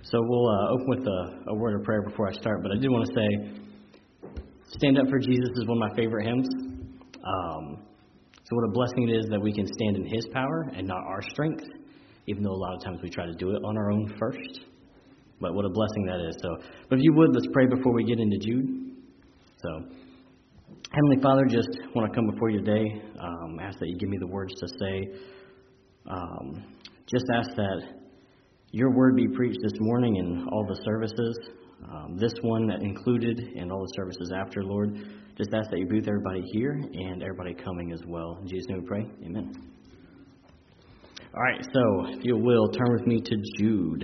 So we'll open with a word of prayer before I start, but I did want to say, Stand Up for Jesus is one of my favorite hymns. So what a blessing it is that we can stand in His power and not our strength, even though a lot of times we try to do it on our own first. But what a blessing that is. But if you would, let's pray before we get into Jude. So, Heavenly Father, just want to come before you today, ask that you give me the words to say. Just ask that your word be preached this morning in all the services, this one included and all the services after, Lord. Just ask that you be with everybody here and everybody coming as well. In Jesus' name we pray. Amen. All right, so if you will, turn with me to Jude.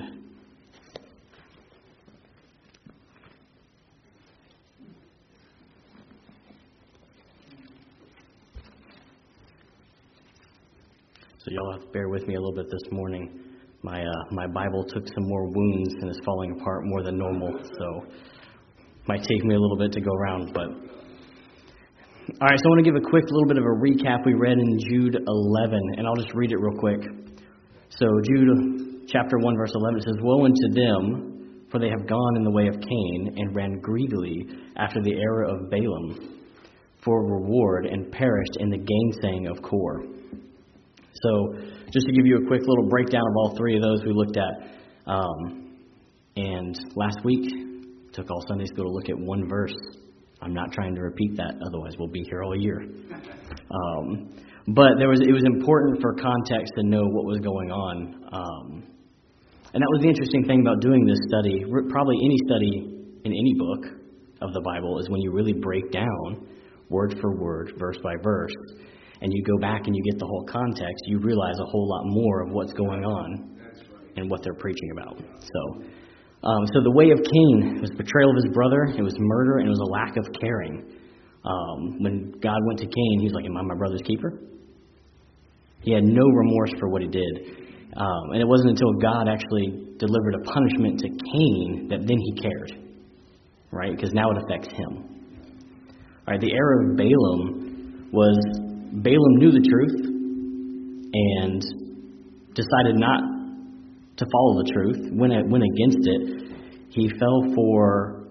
So y'all have to bear with me a little bit this morning. My Bible took some more wounds and is falling apart more than normal, so might take me a little bit to go around. But all right, so I want to give a quick little bit of a recap we read in Jude 11, and I'll just read it real quick. So Jude chapter 1, verse 11, it says, "Woe unto them, for they have gone in the way of Cain, and ran greedily after the error of Balaam for reward, and perished in the gainsaying of Kor." So just to give you a quick little breakdown of all three of those we looked at. And last week, took all Sunday school to look at one verse. I'm not trying to repeat that, otherwise we'll be here all year. But it was important for context to know what was going on. And that was the interesting thing about doing this study. Probably any study in any book of the Bible is when you really break down word for word, verse by verse, and you go back and you get the whole context, you realize a whole lot more of what's going on and what they're preaching about. So the way of Cain was betrayal of his brother, it was murder, and it was a lack of caring. When God went to Cain, he was like, "Am I my brother's keeper?" He had no remorse for what he did. And it wasn't until God actually delivered a punishment to Cain that then he cared, right? Because now it affects him. All right, the error of Balaam was Balaam knew the truth and decided not to follow the truth, went against it. He fell for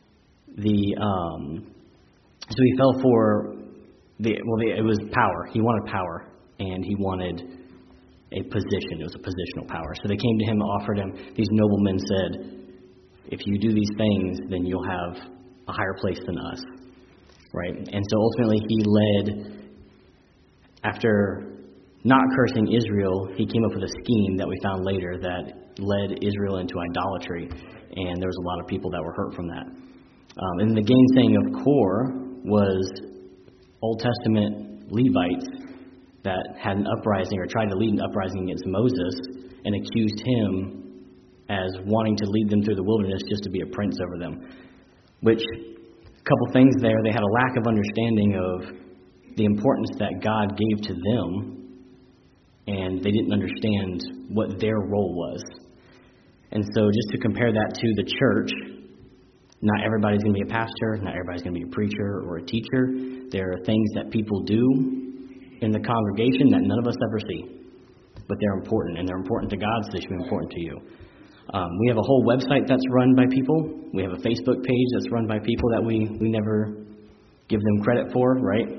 it was power. He wanted power, and he wanted a position. It was a positional power. So they came to him and offered him. These noblemen said, "If you do these things, then you'll have a higher place than us." Right? And so ultimately he led, after not cursing Israel, he came up with a scheme that we found later that led Israel into idolatry, and there was a lot of people that were hurt from that. And the gainsaying of Kor was Old Testament Levites that had an uprising or tried to lead an uprising against Moses and accused him as wanting to lead them through the wilderness just to be a prince over them. Which, a couple things there, they had a lack of understanding of the importance that God gave to them, and they didn't understand what their role was. And so just to compare that to the church, not everybody's going to be a pastor, not everybody's going to be a preacher or a teacher. There are things that people do in the congregation that none of us ever see, but they're important, and they're important to God, so they should be important to you. We have a whole website that's run by people. We have a Facebook page that's run by people that we never give them credit for, right?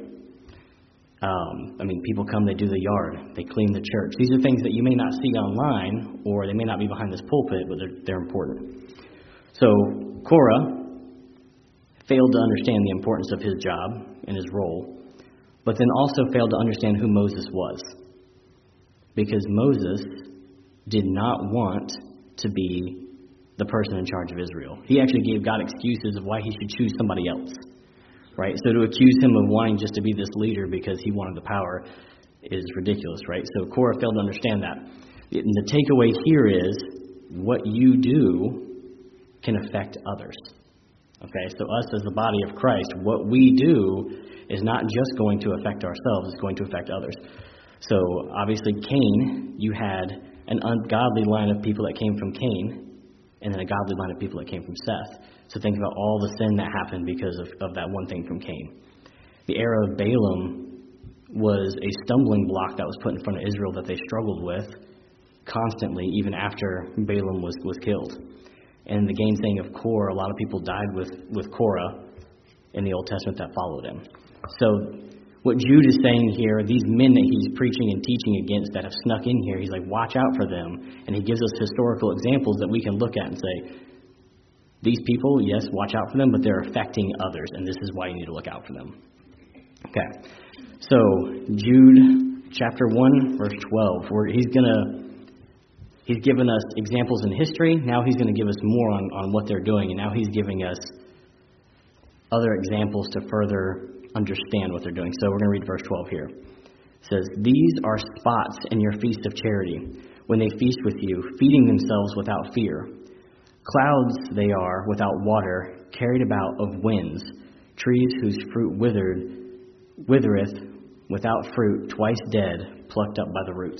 People come, they do the yard, they clean the church. These are things that you may not see online, or they may not be behind this pulpit, but they're important. So Korah failed to understand the importance of his job and his role, but then also failed to understand who Moses was. Because Moses did not want to be the person in charge of Israel. He actually gave God excuses of why he should choose somebody else. Right? So to accuse him of wanting just to be this leader because he wanted the power is ridiculous, right? So Korah failed to understand that. And the takeaway here is what you do can affect others. Okay? So us as the body of Christ, what we do is not just going to affect ourselves, it's going to affect others. So obviously Cain, you had an ungodly line of people that came from Cain, and then a godly line of people that came from Seth. So think about all the sin that happened because of that one thing from Cain. The error of Balaam was a stumbling block that was put in front of Israel that they struggled with, constantly, even after Balaam was killed. And the gainsaying of Korah, a lot of people died with Korah in the Old Testament that followed him. So what Jude is saying here, these men that he's preaching and teaching against that have snuck in here, he's like, watch out for them. And he gives us historical examples that we can look at and say, these people, yes, watch out for them, but they're affecting others, and this is why you need to look out for them. Okay, so Jude chapter 1, verse 12, where he's given us examples in history. Now he's going to give us more on what they're doing, and now he's giving us other examples to further understand what they're doing. So we're going to read verse 12 here. It says, "These are spots in your feast of charity, when they feast with you, feeding themselves without fear. Clouds they are, without water, carried about of winds, trees whose fruit withereth, without fruit, twice dead, plucked up by the roots."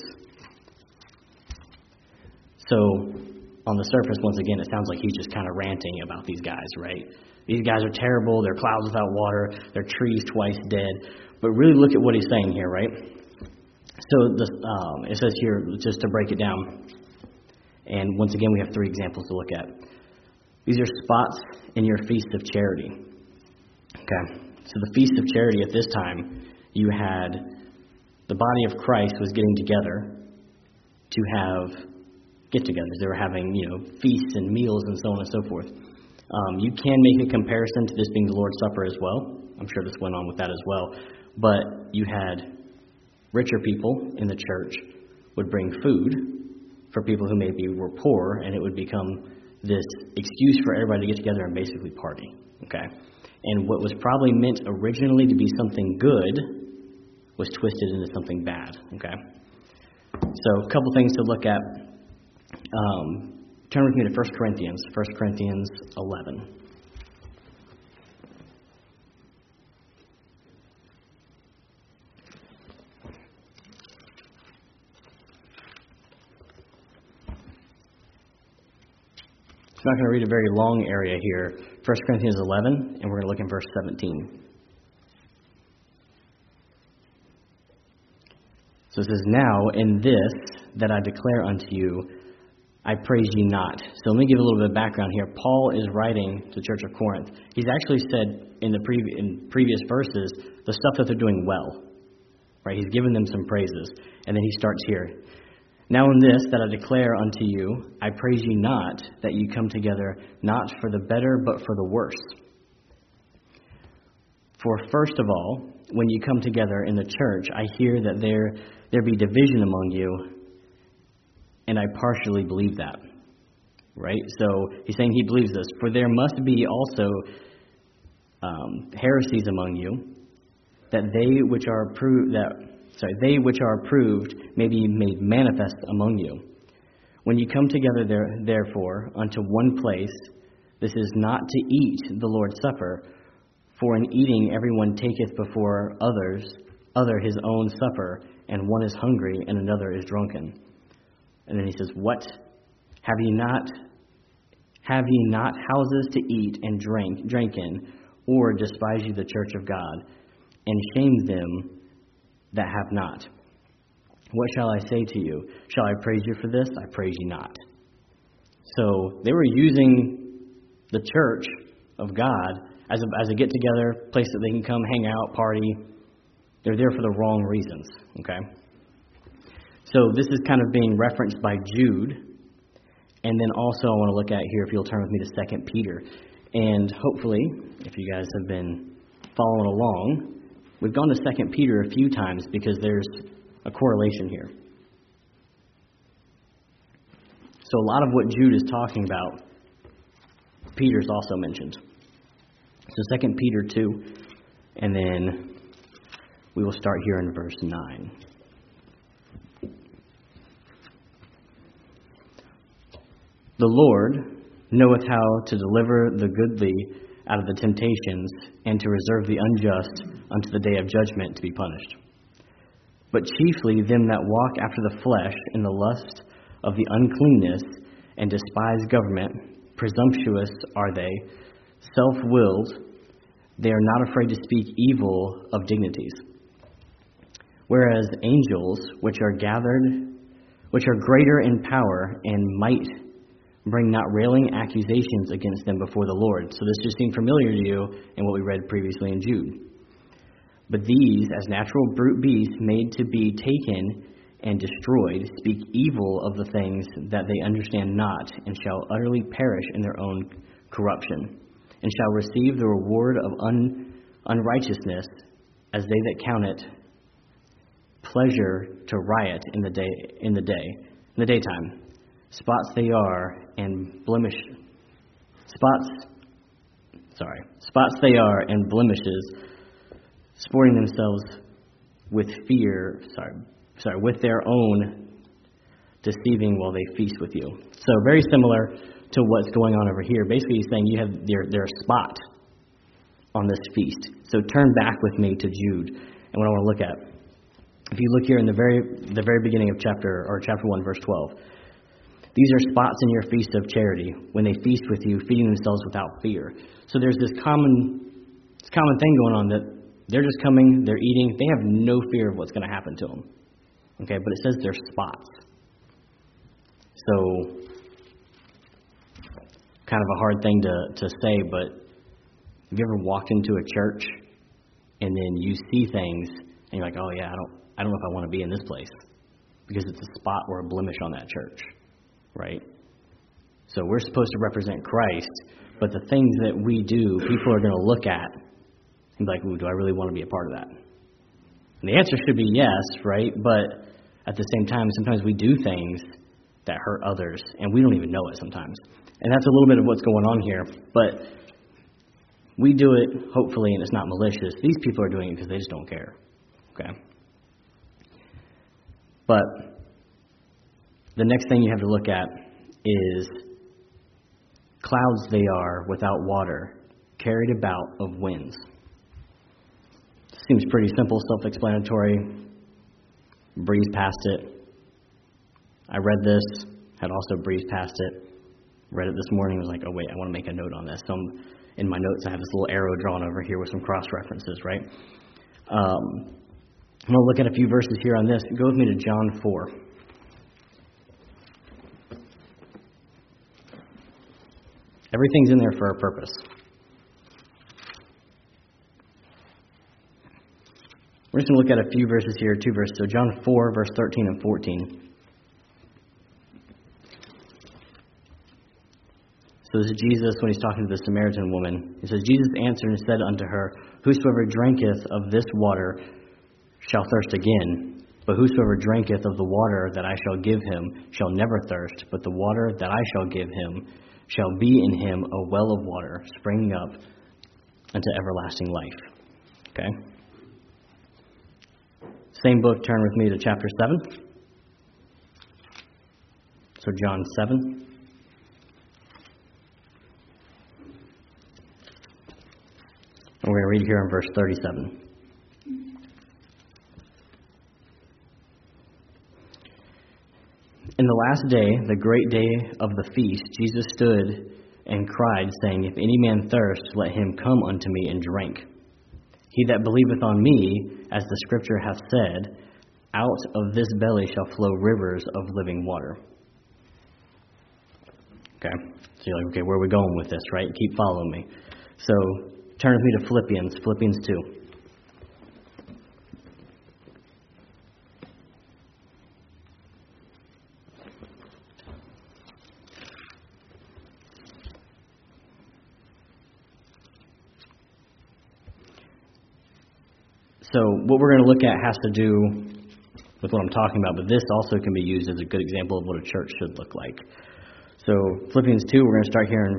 So, on the surface, once again, it sounds like he's just kind of ranting about these guys, right? These guys are terrible, they're clouds without water, they're trees twice dead. But really look at what he's saying here, right? So, it says here, just to break it down, and once again, we have 3 examples to look at. These are spots in your feast of charity. Okay, so the feast of charity at this time, you had the body of Christ was getting together to have get-togethers. They were having, feasts and meals and so on and so forth. You can make a comparison to this being the Lord's Supper as well. I'm sure this went on with that as well. But you had richer people in the church would bring food for people who maybe were poor, and it would become this excuse for everybody to get together and basically party. Okay? And what was probably meant originally to be something good was twisted into something bad. Okay? So a couple things to look at. Turn with me to 1 Corinthians 11. I'm not going to read a very long area here. 1 Corinthians 11, and we're going to look in verse 17. So it says, "Now in this that I declare unto you, I praise ye not." So let me give a little bit of background here. Paul is writing to the church of Corinth. He's actually said in previous verses the stuff that they're doing well. Right? He's given them some praises. And then he starts here. "Now in this that I declare unto you, I praise ye not, that ye come together not for the better, but for the worse. For first of all, when you come together in the church, I hear that there be division among you, and I partially believe that." Right? So he's saying he believes this. "For there must be also heresies among you, that they which are approved may be made manifest among you. When you come together therefore unto one place, this is not to eat the Lord's Supper, for in eating everyone taketh before other his own supper, and one is hungry and another is drunken." And then he says, "What? Have ye not houses to eat and drink in, or despise ye the church of God, and shame them that have not? What shall I say to you? Shall I praise you for this? I praise you not." So they were using the church of God as a get-together, place that they can come, hang out, party. They're there for the wrong reasons, okay? So this is kind of being referenced by Jude. And then also I want to look at here, if you'll turn with me to 2 Peter. And hopefully, if you guys have been following along, we've gone to 2 Peter a few times because there's a correlation here. So a lot of what Jude is talking about, Peter's also mentioned. So 2 Peter 2, and then we will start here in verse 9. "The Lord knoweth how to deliver the goodly out of the temptations, and to reserve the unjust unto the day of judgment to be punished. But chiefly them that walk after the flesh in the lust of the uncleanness, and despise government, presumptuous are they, self-willed, they are not afraid to speak evil of dignities. Whereas angels, which are gathered which are greater in power and might, bring not railing accusations against them before the Lord. So this just seemed familiar to you in what we read previously in Jude. But these, as natural brute beasts made to be taken and destroyed, speak evil of the things that they understand not, and shall utterly perish in their own corruption, and shall receive the reward of unrighteousness, as they that count it pleasure to riot in the daytime. Spots they are and blemishes, sporting themselves with with their own deceiving while they feast with you. So very similar to what's going on over here. Basically, he's saying you have their spot on this feast. So turn back with me to Jude and what I want to look at. If you look here in the very beginning of chapter 1, verse 12. These are spots in your feast of charity, when they feast with you, feeding themselves without fear. So there's this common thing going on that they're just coming, they're eating, they have no fear of what's going to happen to them. Okay, but it says they're spots. So, kind of a hard thing to say, but have you ever walked into a church and then you see things and you're like, oh yeah, I don't know if I want to be in this place because it's a spot or a blemish on that church. Right? So we're supposed to represent Christ, but the things that we do, people are going to look at and be like, ooh, do I really want to be a part of that? And the answer should be yes, right? But at the same time, sometimes we do things that hurt others, and we don't even know it sometimes. And that's a little bit of what's going on here. But we do it, hopefully, and it's not malicious. These people are doing it because they just don't care. Okay? But the next thing you have to look at is clouds they are without water, carried about of winds. Seems pretty simple, self-explanatory. Breeze past it. I read this, had also breezed past it. Read it this morning, was like, oh wait, I want to make a note on this. So in my notes I have this little arrow drawn over here with some cross-references, right? I'm going to look at a few verses here on this. Go with me to John 4. Everything's in there for a purpose. We're just going to look at a few verses here, 2 verses. So John 4, verse 13 and 14. So this is Jesus when he's talking to the Samaritan woman. He says, Jesus answered and said unto her, whosoever drinketh of this water shall thirst again. But whosoever drinketh of the water that I shall give him shall never thirst. But the water that I shall give him shall be in him a well of water, springing up unto everlasting life. Okay? Same book, turn with me to chapter 7. So John 7. And we're going to read here in verse 37. In the last day, the great day of the feast, Jesus stood and cried, saying, If any man thirst, let him come unto me and drink. He that believeth on me, as the Scripture hath said, out of this belly shall flow rivers of living water. Okay, so you're like, okay, where are we going with this, right? Keep following me. So turn with me to Philippians 2. So what we're going to look at has to do with what I'm talking about, but this also can be used as a good example of what a church should look like. So Philippians 2, we're going to start here in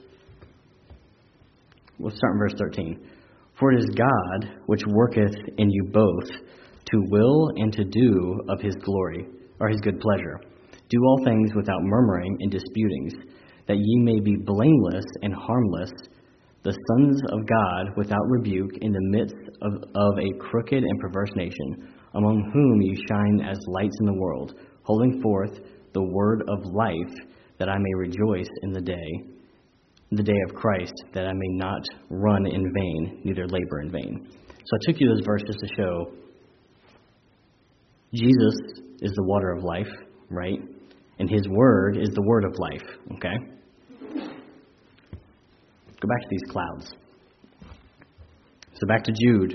we'll start in verse 13. For it is God which worketh in you both to will and to do of his glory, or his good pleasure. Do all things without murmuring and disputings, that ye may be blameless and harmless, the sons of God without rebuke in the midst of a crooked and perverse nation, among whom ye shine as lights in the world, holding forth the word of life, that I may rejoice in the day of Christ, that I may not run in vain, neither labor in vain. So I took you those verses to show Jesus is the water of life. right? And his word is the word of life, okay? Go back to these clouds. So back to Jude.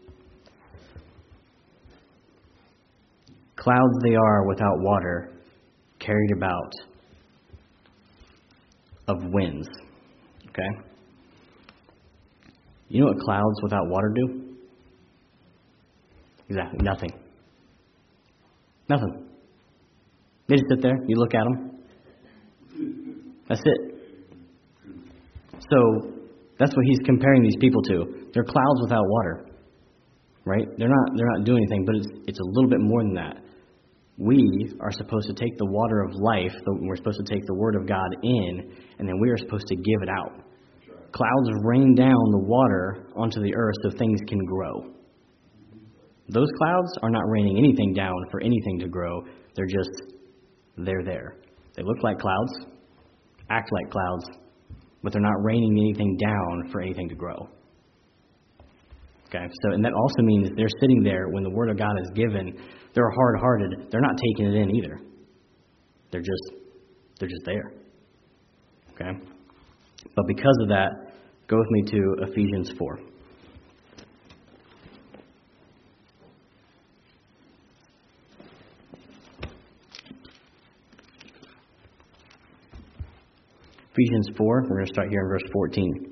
Clouds they are without water, carried about of winds, okay? You know what clouds without water do? Exactly, nothing. Nothing. They just sit there, you look at them. That's it. So, that's what he's comparing these people to. They're clouds without water. Right? They're not doing anything, but it's a little bit more than that. We are supposed to take the water of life, we're supposed to take the word of God in, and then we are supposed to give it out. Clouds rain down the water onto the earth so things can grow. Those clouds are not raining anything down for anything to grow. They're there. They look like clouds, act like clouds, but they're not raining anything down for anything to grow. Okay, and that also means they're sitting there when the word of God is given. They're hard-hearted. They're not taking it in either. They're just there. Okay? But because of that, go with me to Ephesians 4. Ephesians 4, we're going to start here in verse 14.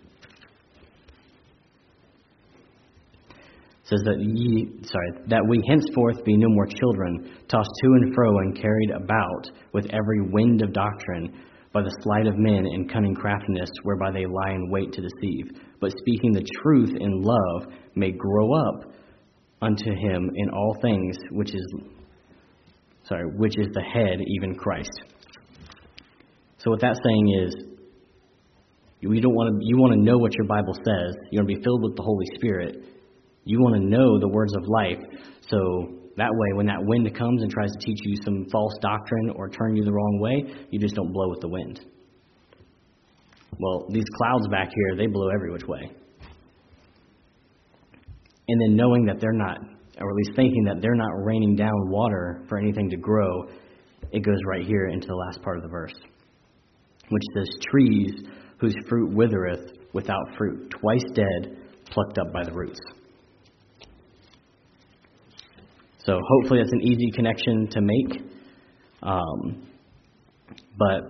It says that we henceforth be no more children, tossed to and fro and carried about with every wind of doctrine, by the sleight of men and cunning craftiness, whereby they lie in wait to deceive. But speaking the truth in love, may grow up unto him in all things, which is the head, even Christ. So what that's saying is, you want to know what your Bible says. You want to be filled with the Holy Spirit. You want to know the words of life, so that way when that wind comes and tries to teach you some false doctrine or turn you the wrong way, you just don't blow with the wind. Well, these clouds back here, they blow every which way. And then knowing that they're not, or at least thinking that they're not raining down water for anything to grow, it goes right here into the last part of the verse, which says, trees whose fruit withereth without fruit, twice dead, plucked up by the roots. So hopefully that's an easy connection to make. But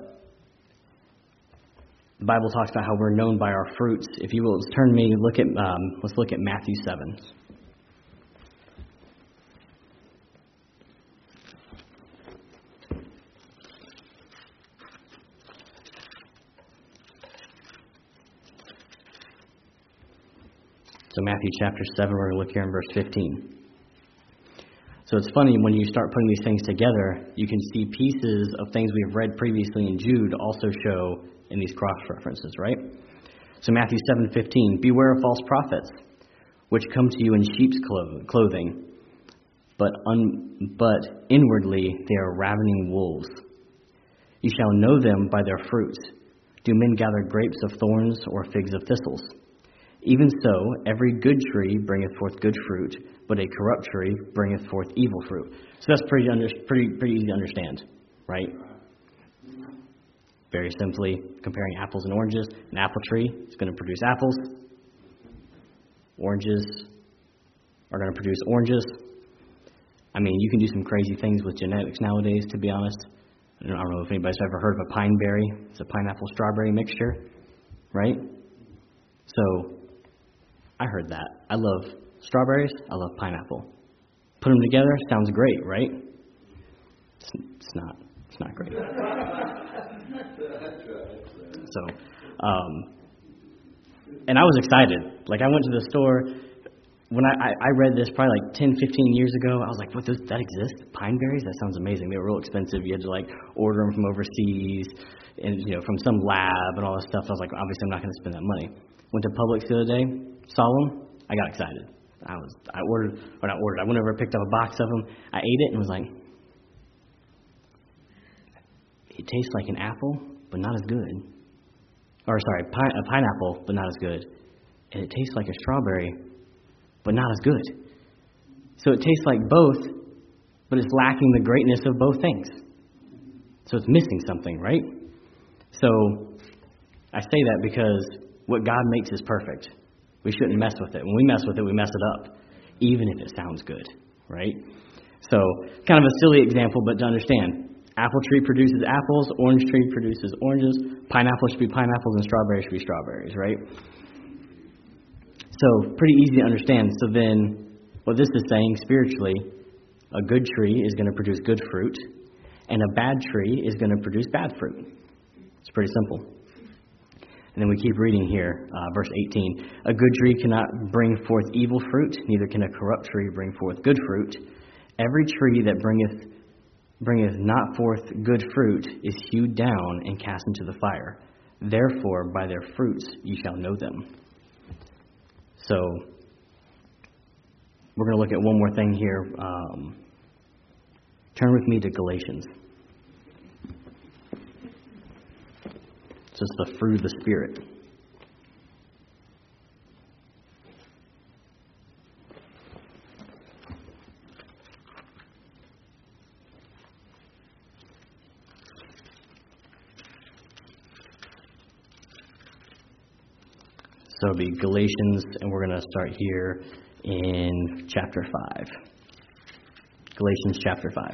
the Bible talks about how we're known by our fruits. If you will, let's look at Matthew 7. So Matthew chapter 7, we're going to look here in verse 15. So it's funny, when you start putting these things together, you can see pieces of things we've read previously in Jude also show in these cross-references, right? So Matthew 7:15, beware of false prophets, which come to you in sheep's clothing, but inwardly they are ravening wolves. You shall know them by their fruits. Do men gather grapes of thorns or figs of thistles? Even so, every good tree bringeth forth good fruit, but a corrupt tree bringeth forth evil fruit. So that's pretty easy to understand, right? Very simply, comparing apples and oranges. An apple tree is going to produce apples. Oranges are going to produce oranges. I mean, you can do some crazy things with genetics nowadays, to be honest. I don't know if anybody's ever heard of a pine berry. It's a pineapple-strawberry mixture, right? So, I heard that. I love strawberries. I love pineapple. Put them together, sounds great, right? It's not. It's not great. So, and I was excited. Like, I went to the store. When I read this probably like 10, 15 years ago, I was like, what, that exists? Pine berries? That sounds amazing. They were real expensive. You had to, like, order them from overseas and, from some lab and all this stuff. I was like, obviously, I'm not going to spend that money. Went to Publix the other day, saw them, I got excited. I went over and picked up a box of them. I ate it and was like, it tastes like an apple, but not as good. Or, sorry, a pineapple, but not as good. And it tastes like a strawberry, but not as good. So it tastes like both, but it's lacking the greatness of both things. So it's missing something, right? So I say that because what God makes is perfect. We shouldn't mess with it. When we mess with it, we mess it up, even if it sounds good, right? So kind of a silly example, but to understand, apple tree produces apples, orange tree produces oranges, pineapple should be pineapples, and strawberries should be strawberries, right? So pretty easy to understand. So then what this is saying spiritually, a good tree is going to produce good fruit, and a bad tree is going to produce bad fruit. It's pretty simple. And then we keep reading here, verse 18. A good tree cannot bring forth evil fruit, neither can a corrupt tree bring forth good fruit. Every tree that bringeth not forth good fruit is hewed down and cast into the fire. Therefore, by their fruits ye shall know them. So, we're going to look at one more thing here. Turn with me to Galatians. It's just the fruit of the Spirit. So it'll be Galatians, and we're going to start here in chapter 5. Galatians chapter 5.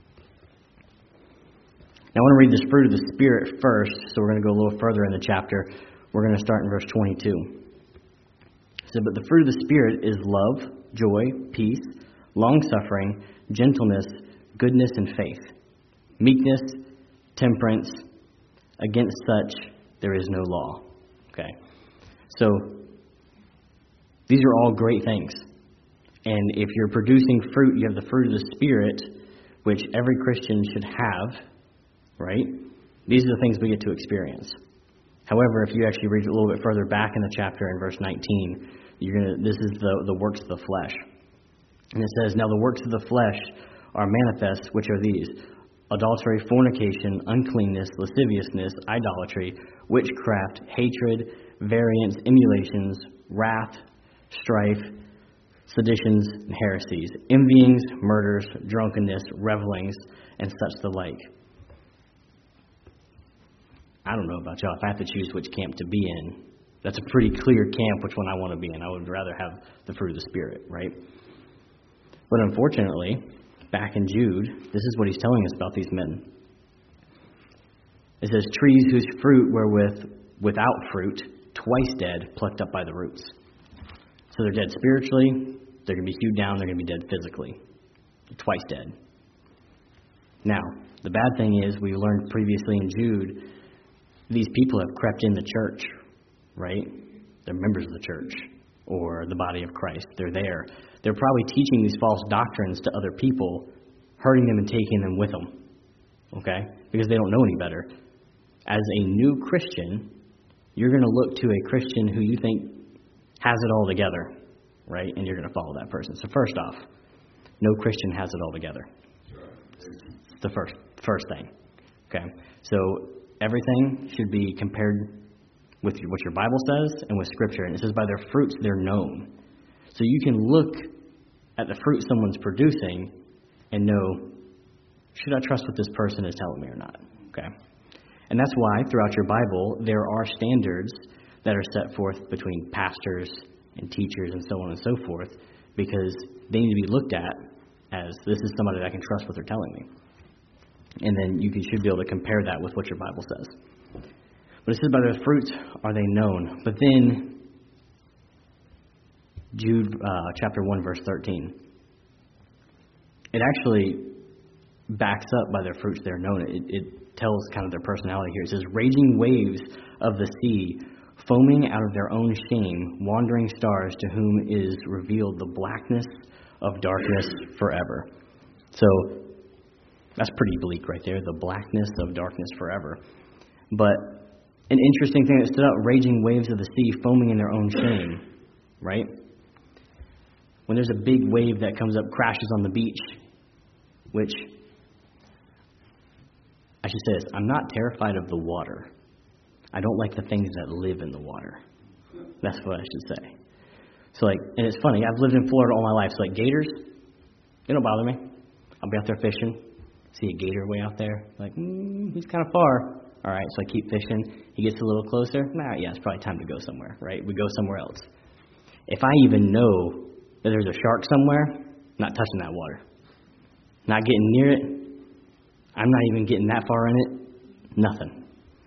Now I want to read this fruit of the Spirit first, so we're going to go a little further in the chapter. We're going to start in verse 22. So, but the fruit of the Spirit is love, joy, peace, long-suffering, gentleness, goodness, and faith, meekness, temperance. Against such there is no law. Okay. So, these are all great things. And if you're producing fruit, you have the fruit of the Spirit, which every Christian should have, right? These are the things we get to experience. However, if you actually read a little bit further back in the chapter in verse 19, this is the works of the flesh. And it says, now the works of the flesh are manifest, which are these: adultery, fornication, uncleanness, lasciviousness, idolatry, witchcraft, hatred, variance, emulations, wrath, strife, seditions, and heresies, envyings, murders, drunkenness, revelings, and such the like. I don't know about y'all. If I have to choose which camp to be in, that's a pretty clear camp which one I want to be in. I would rather have the fruit of the Spirit, right? But unfortunately, back in Jude, this is what he's telling us about these men. It says, trees whose fruit were without fruit, twice dead, plucked up by the roots. So they're dead spiritually, they're going to be hewed down, they're going to be dead physically. Twice dead. Now, the bad thing is, we learned previously in Jude, these people have crept in the church, right? They're members of the church, or the body of Christ. They're there. They're probably teaching these false doctrines to other people, hurting them and taking them with them, okay? Because they don't know any better. As a new Christian, you're going to look to a Christian who you think has it all together, right? And you're going to follow that person. So first off, no Christian has it all together. It's the first thing, okay? So everything should be compared with what your Bible says and with Scripture. And it says by their fruits they're known. So you can look at the fruit someone's producing and know, should I trust what this person is telling me or not? Okay. And that's why throughout your Bible there are standards that are set forth between pastors and teachers and so on and so forth, because they need to be looked at as, this is somebody that I can trust what they're telling me. And then you should be able to compare that with what your Bible says. But it says, by their fruits are they known. But then, Jude chapter 1, verse 13. It actually backs up by their fruits they're known. It tells kind of their personality here. It says, raging waves of the sea, foaming out of their own shame, wandering stars, to whom is revealed the blackness of darkness forever. So, that's pretty bleak right there, the blackness of darkness forever. But an interesting thing that stood out, raging waves of the sea, foaming in their own shame, right? When there's a big wave that comes up, crashes on the beach, which, I should say this, I'm not terrified of the water. I don't like the things that live in the water. That's what I should say. So and it's funny, I've lived in Florida all my life, so gators, they don't bother me. I'll be out there fishing, see a gator way out there, like, he's kind of far. All right, so I keep fishing. He gets a little closer. Yeah, it's probably time to go somewhere, right? We go somewhere else. If I even know that there's a shark somewhere, not touching that water. Not getting near it. I'm not even getting that far in it. Nothing.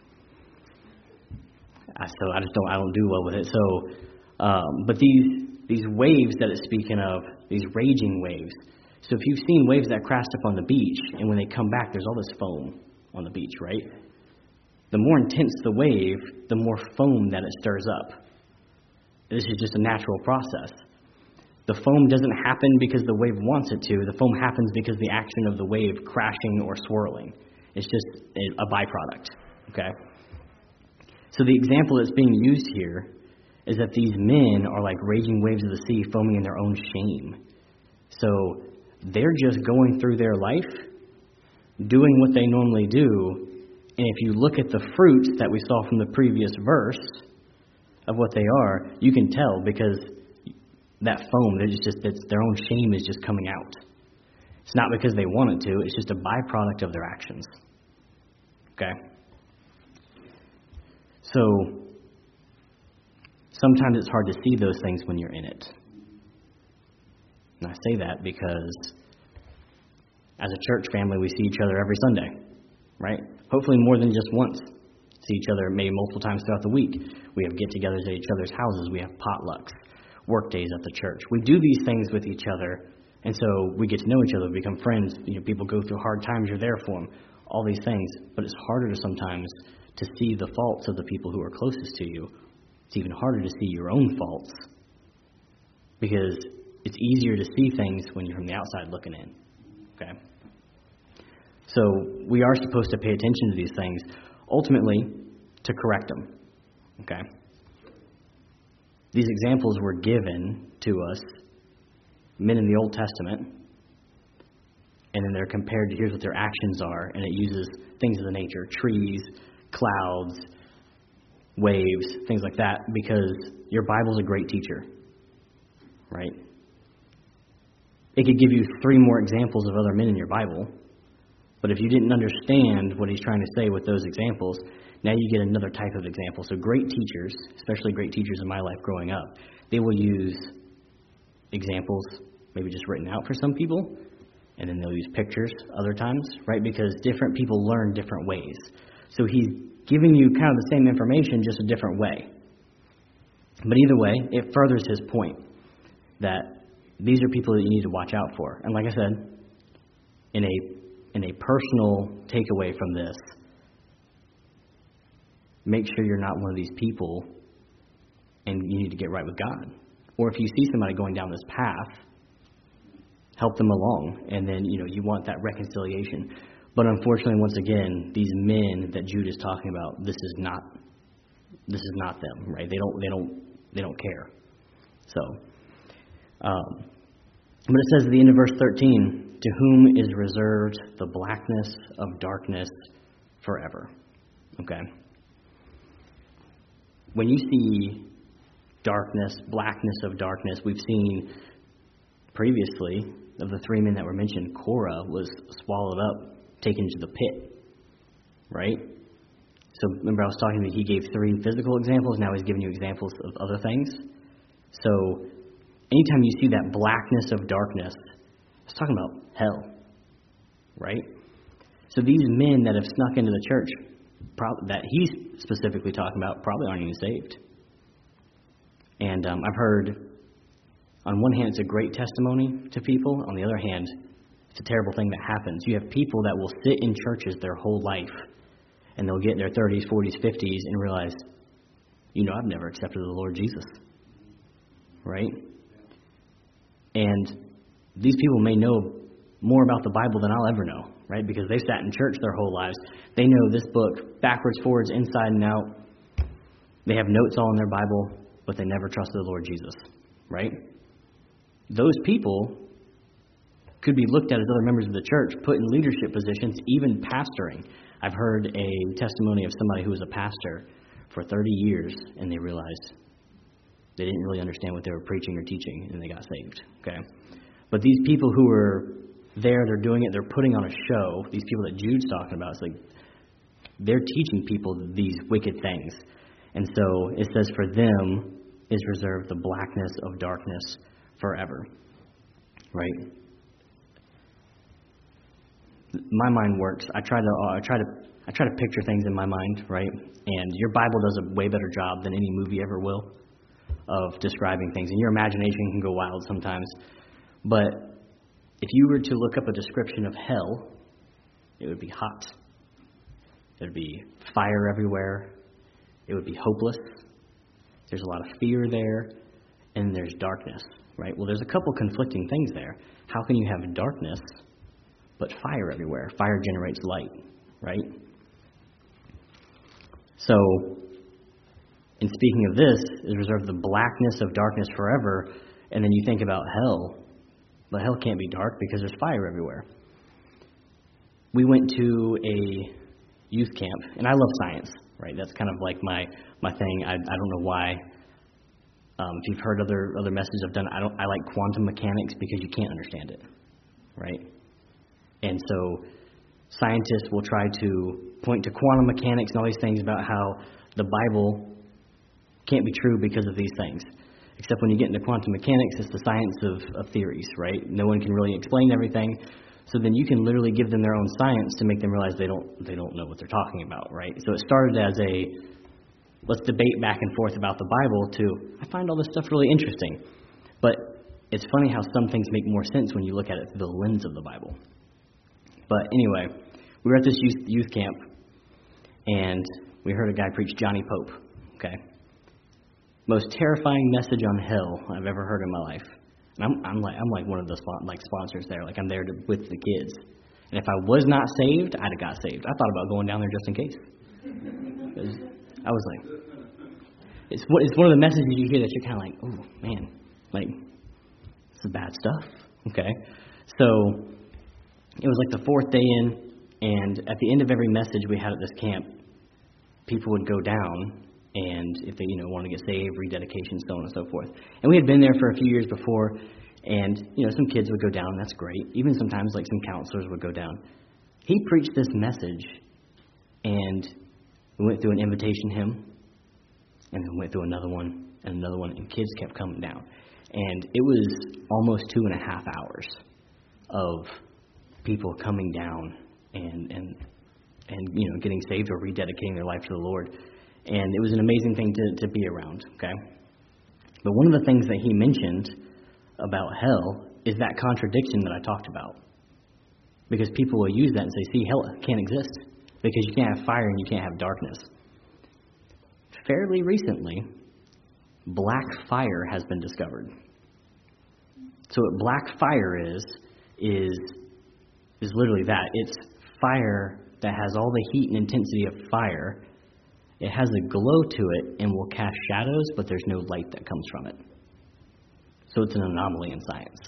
So I don't do well with it. So, but these waves that it's speaking of, these raging waves. So if you've seen waves that crashed up on the beach, and when they come back, there's all this foam on the beach, right? The more intense the wave, the more foam that it stirs up. This is just a natural process. The foam doesn't happen because the wave wants it to. The foam happens because the action of the wave crashing or swirling. It's just a byproduct, okay? So the example that's being used here is that these men are like raging waves of the sea foaming in their own shame. So they're just going through their life, doing what they normally do, and if you look at the fruits that we saw from the previous verse of what they are, you can tell because that foam, it's their own shame is just coming out. It's not because they want it to, it's just a byproduct of their actions. Okay? So, sometimes it's hard to see those things when you're in it. And I say that because as a church family, we see each other every Sunday, right? Hopefully more than just once. See each other maybe multiple times throughout the week. We have get-togethers at each other's houses. We have potlucks, work days at the church. We do these things with each other, and so we get to know each other, we become friends. People go through hard times, you're there for them, all these things. But it's harder sometimes to see the faults of the people who are closest to you. It's even harder to see your own faults because it's easier to see things when you're from the outside looking in. Okay? So we are supposed to pay attention to these things, ultimately to correct them. Okay? These examples were given to us, men in the Old Testament, and then they're compared to here's what their actions are, and it uses things of the nature, trees, clouds, waves, things like that, because your Bible's a great teacher, right? It could give you 3 more examples of other men in your Bible, but if you didn't understand what he's trying to say with those examples, now you get another type of example. So great teachers, especially great teachers in my life growing up, they will use examples, maybe just written out for some people, and then they'll use pictures other times, right? Because different people learn different ways. So he's giving you kind of the same information, just a different way. But either way, it furthers his point that these are people that you need to watch out for. And like I said, in a personal takeaway from this, make sure you're not one of these people and you need to get right with God. Or if you see somebody going down this path, help them along, and then you want that reconciliation. But unfortunately, once again, these men that Jude is talking about, this is not them, right? They don't care. So, but it says at the end of verse 13, to whom is reserved the blackness of darkness forever. Okay. When you see darkness, blackness of darkness, we've seen previously of the 3 men that were mentioned, Korah was swallowed up, taken to the pit, right? So remember I was talking that he gave 3 physical examples, now he's giving you examples of other things. So anytime you see that blackness of darkness, it's talking about hell, right? So these men that have snuck into the church, that he's specifically talking about, probably aren't even saved. And I've heard, on one hand, it's a great testimony to people. On the other hand, it's a terrible thing that happens. You have people that will sit in churches their whole life, and they'll get in their 30s, 40s, 50s, and realize, I've never accepted the Lord Jesus. Right? And these people may know more about the Bible than I'll ever know, right? Because they sat in church their whole lives. They know this book backwards, forwards, inside and out. They have notes all in their Bible, but they never trusted the Lord Jesus, right? Those people could be looked at as other members of the church, put in leadership positions, even pastoring. I've heard a testimony of somebody who was a pastor for 30 years, and they realized they didn't really understand what they were preaching or teaching, and they got saved. Okay, but these people who were they're doing it, they're putting on a show. These people that Jude's talking about, it's like they're teaching people these wicked things. And so it says, for them is reserved the blackness of darkness forever. Right? My mind works. I try to picture things in my mind, right? And your Bible does a way better job than any movie ever will of describing things. And your imagination can go wild sometimes. But if you were to look up a description of hell, it would be hot. There'd be fire everywhere. It would be hopeless. There's a lot of fear there. And there's darkness, right? Well, there's a couple conflicting things there. How can you have darkness but fire everywhere? Fire generates light, right? So, in speaking of this, is reserved the blackness of darkness forever, and then you think about hell. But hell can't be dark because there's fire everywhere. We went to a youth camp, and I love science, right? That's kind of like my thing. I don't know why. If you've heard other messages I've done, I like quantum mechanics because you can't understand it, right? And so scientists will try to point to quantum mechanics and all these things about how the Bible can't be true because of these things. Except when you get into quantum mechanics, it's the science of theories, right? No one can really explain everything. So then you can literally give them their own science to make them realize they don't know what they're talking about, right? So it started as let's debate back and forth about the Bible to, I find all this stuff really interesting. But it's funny how some things make more sense when you look at it through the lens of the Bible. But anyway, we were at this youth camp, and we heard a guy preach Johnny Pope, okay? Most terrifying message on hell I've ever heard in my life. And I'm like one of the sponsors there. Like, I'm there with the kids. And if I was not saved, I'd have got saved. I thought about going down there just in case. I was like, it's one of the messages you hear that you're kind of like, oh, man, like, this is bad stuff, okay? So it was like the fourth day in, and at the end of every message we had at this camp, people would go down, and if they, want to get saved, rededication, so on and so forth. And we had been there for a few years before, and, some kids would go down, and that's great. Even sometimes, like, some counselors would go down. He preached this message, and we went through an invitation hymn, and then went through another one, and kids kept coming down. And it was almost 2.5 hours of people coming down and getting saved or rededicating their life to the Lord. And it was an amazing thing to be around, okay? But one of the things that he mentioned about hell is that contradiction that I talked about. Because people will use that and say, see, hell can't exist because you can't have fire and you can't have darkness. Fairly recently, black fire has been discovered. So what black fire is literally that. It's fire that has all the heat and intensity of fire. It has a glow to it and will cast shadows, but there's no light that comes from it. So it's an anomaly in science.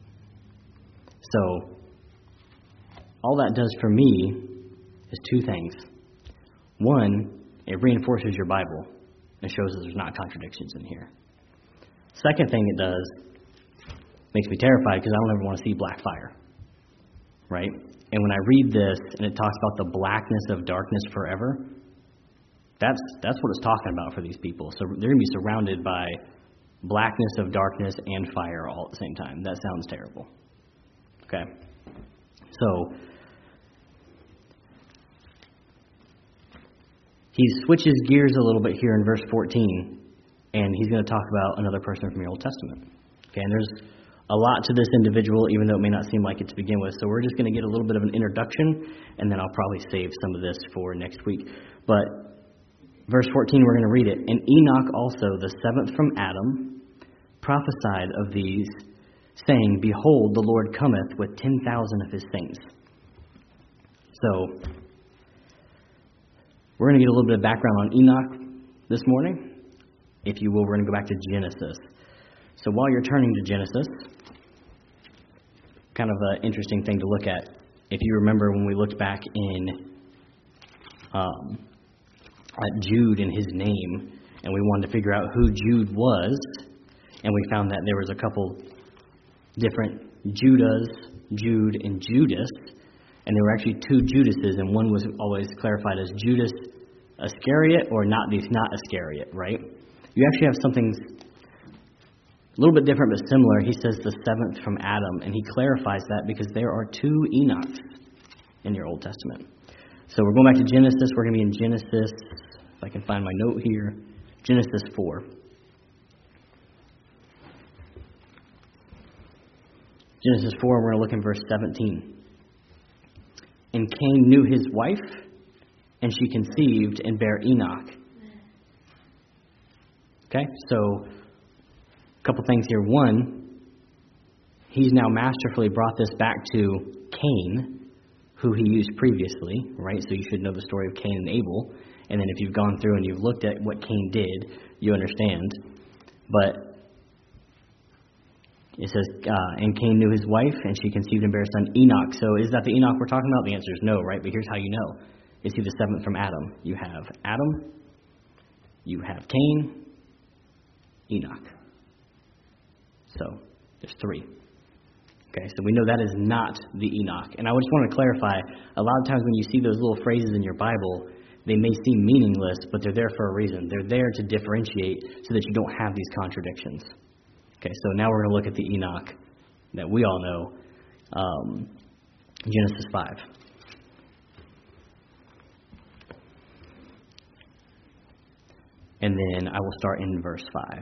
So all that does for me is two things. One, it reinforces your Bible and shows that there's not contradictions in here. Second thing it does, makes me terrified because I don't ever want to see black fire. Right? And when I read this and it talks about the blackness of darkness forever, that's what it's talking about for these people. So they're going to be surrounded by blackness of darkness and fire all at the same time. That sounds terrible. Okay? So he switches gears a little bit here in verse 14, and he's going to talk about another person from the Old Testament. Okay, and there's a lot to this individual, even though it may not seem like it to begin with. So we're just going to get a little bit of an introduction, and then I'll probably save some of this for next week. But verse 14, we're going to read it. And Enoch also, the seventh from Adam, prophesied of these, saying, Behold, the Lord cometh with 10,000 of his saints. So we're going to get a little bit of background on Enoch this morning. If you will, we're going to go back to Genesis. So while you're turning to Genesis, kind of an interesting thing to look at. If you remember when we looked back at Jude and his name, and we wanted to figure out who Jude was, and we found that there was a couple different Judahs Jude and Judas, and there were actually two Judases, and one was always clarified as Judas Iscariot or not Iscariot, right? You actually have something a little bit different but similar. He says the seventh from Adam, and he clarifies that because there are two Enochs in your Old Testament. So we're going back to Genesis. We're going to be in Genesis, if I can find my note here, Genesis 4. Genesis 4, we're going to look in verse 17. And Cain knew his wife, and she conceived and bare Enoch. Okay, so a couple things here. One, he's now masterfully brought this back to Cain, who he used previously, right? So you should know the story of Cain and Abel. And then if you've gone through and you've looked at what Cain did, you understand. But it says, and Cain knew his wife, and she conceived and bare a son, Enoch. So is that the Enoch we're talking about? The answer is no, right? But here's how you know. Is he the seventh from Adam? You have Adam, you have Cain, Enoch. So there's three. Okay, so we know that is not the Enoch. And I just want to clarify, a lot of times when you see those little phrases in your Bible, they may seem meaningless, but they're there for a reason. They're there to differentiate so that you don't have these contradictions. Okay, so now we're going to look at the Enoch that we all know, Genesis 5. And then I will start in verse 5.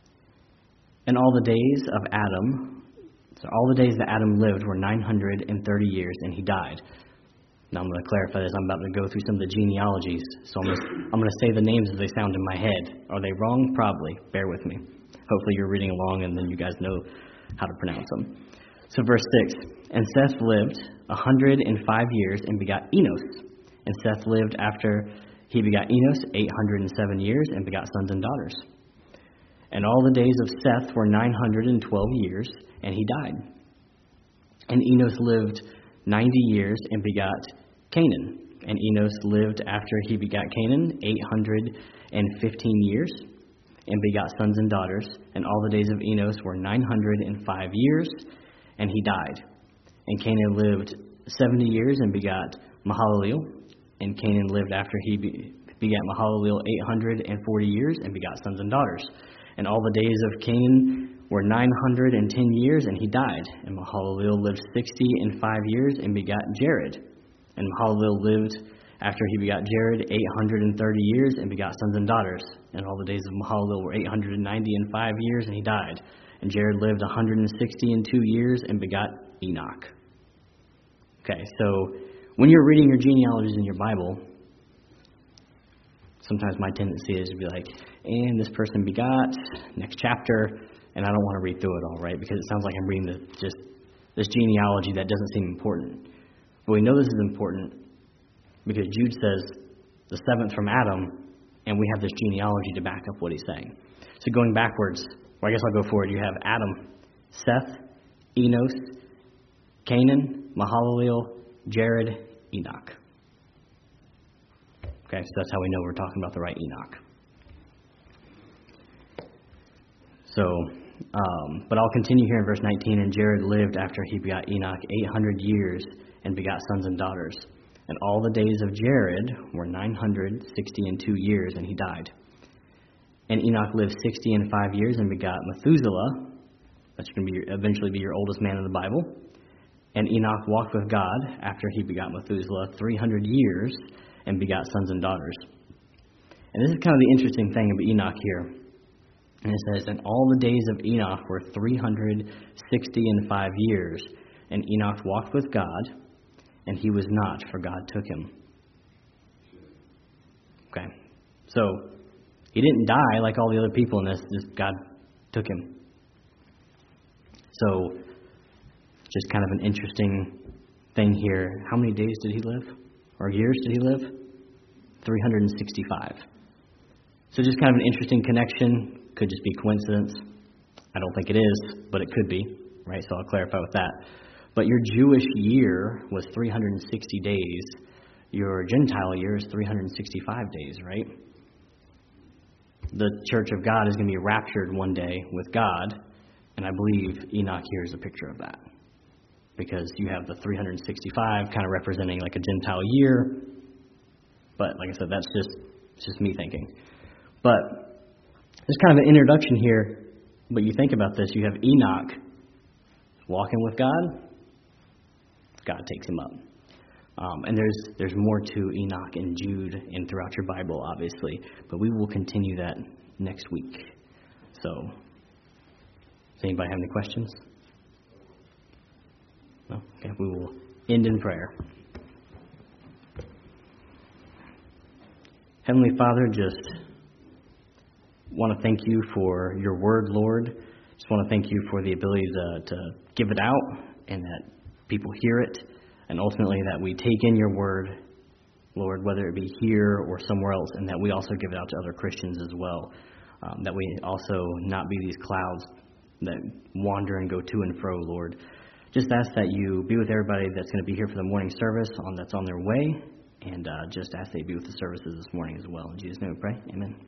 And all the days of Adam, so all the days that Adam lived were 930 years, and he died. Now I'm going to clarify this. I'm about to go through some of the genealogies, so I'm going to say the names as they sound in my head. Are they wrong? Probably. Bear with me. Hopefully you're reading along, and then you guys know how to pronounce them. So verse 6, and Seth lived 105 years and begot Enos. And Seth lived after he begot Enos 807 years and begot sons and daughters. And all the days of Seth were 912 years, and he died. And Enos lived 90 years and begot Canaan. And Enos lived after he begot Canaan 815 years and begot sons and daughters. And all the days of Enos were 905 years, and he died. And Canaan lived 70 years and begot Mahalaleel. And Canaan lived after he begat Mahalaleel 840 years and begot sons and daughters. And all the days of Canaan were 910 years, and he died. And Mahalaleel lived 65 years and begot Jared. And Mahalaleel lived after he begot Jared 830 years and begot sons and daughters. And all the days of Mahalaleel were 895 years, and he died. And Jared lived 162 years and begot Enoch. Okay, so when you're reading your genealogies in your Bible, sometimes my tendency is to be like, and this person begot, next chapter, and I don't want to read through it all, right? Because it sounds like I'm reading this genealogy that doesn't seem important. But we know this is important because Jude says the seventh from Adam, and we have this genealogy to back up what he's saying. So going backwards, or I guess I'll go forward, you have Adam, Seth, Enos, Canaan, Mahalaleel, Jared, Enoch. Okay, so that's how we know we're talking about the right Enoch. So, but I'll continue here in verse 19. And Jared lived after he begot Enoch 800 years and begot sons and daughters. And all the days of Jared were 962 years, and he died. And Enoch lived 65 years and begot Methuselah. That's going to eventually be your oldest man in the Bible. And Enoch walked with God after he begot Methuselah 300 years and begot sons and daughters. And this is kind of the interesting thing about Enoch here. And it says, and all the days of Enoch were 365 years. And Enoch walked with God, and he was not, for God took him. Okay, so he didn't die like all the other people in this. Just God took him. So, just kind of an interesting thing here. How many days did he live? Or years did he live? 365. So just kind of an interesting connection. Could just be coincidence. I don't think it is, but it could be, right? So I'll clarify with that. But your Jewish year was 360 days. Your Gentile year is 365 days, right? The church of God is going to be raptured one day with God, and I believe Enoch here is a picture of that. because you have the 365 kind of representing like a Gentile year. But like I said, that's just me thinking. But there's kind of an introduction here. But you think about this, you have Enoch walking with God. God takes him up. And there's more to Enoch and Jude and throughout your Bible, obviously. But we will continue that next week. So, does anybody have any questions? No? Okay, we will end in prayer. Heavenly Father, just want to thank you for your word, Lord. Just want to thank you for the ability to give it out and that people hear it, and ultimately that we take in your word, Lord, whether it be here or somewhere else, and that we also give it out to other Christians as well. That we also not be these clouds that wander and go to and fro, Lord. Just ask that you be with everybody that's going to be here for the morning service that's on their way, and just ask that you be with the services this morning as well. In Jesus' name we pray. Amen.